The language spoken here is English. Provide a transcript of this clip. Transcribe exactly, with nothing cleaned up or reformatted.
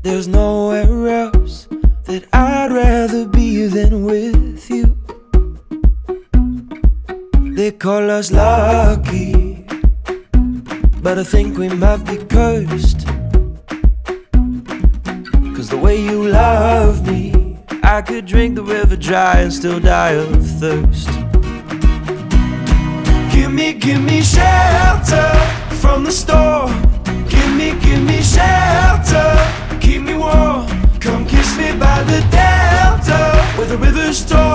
There's nowhere else that I'd rather be than with you. They call us lucky, but I think we might be cursed. Cause the way you love me, I could drink the river dry and still die of thirst. Give me, give me shelter from the storm. Give me, give me shelter, keep me warm. Come kiss me by the delta where the river's storm.